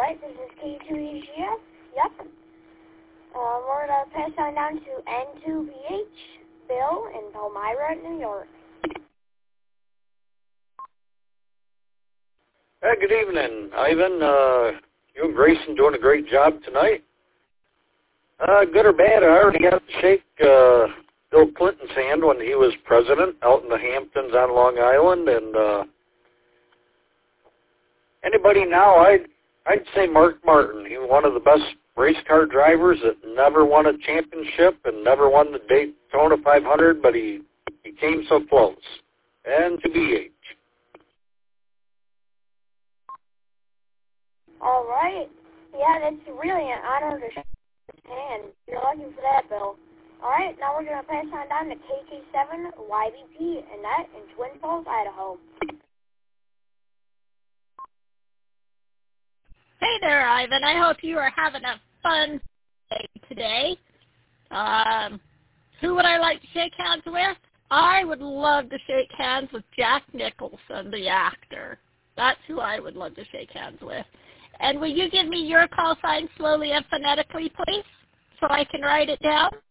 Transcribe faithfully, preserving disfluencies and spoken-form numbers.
Alright, this is K two E G S. Yep. Uh, we're going to pass on down to N two B H, Bill in Palmyra, New York. Hey, good evening, Ivan. Uh, you and Grayson doing a great job tonight. Uh, good or bad, I already got to shake uh, Bill Clinton's hand when he was president out in the Hamptons on Long Island, and uh, anybody now, I'd, I'd say Mark Martin. He was one of the best race car drivers that never won a championship and never won the Daytona five hundred, but he, he came so close. And to B H. All right. Yeah, that's really an honor to shake his hand. You're lucky for that, Bill. All right, now we're going to pass on down to K K seven Y B P, and that in Twin Falls, Idaho. Hey there, Ivan. I hope you are having a fun day today. Um, who would I like to shake hands with? I would love to shake hands with Jack Nicholson, the actor. That's who I would love to shake hands with. And will you give me your call sign slowly and phonetically, please, so I can write it down?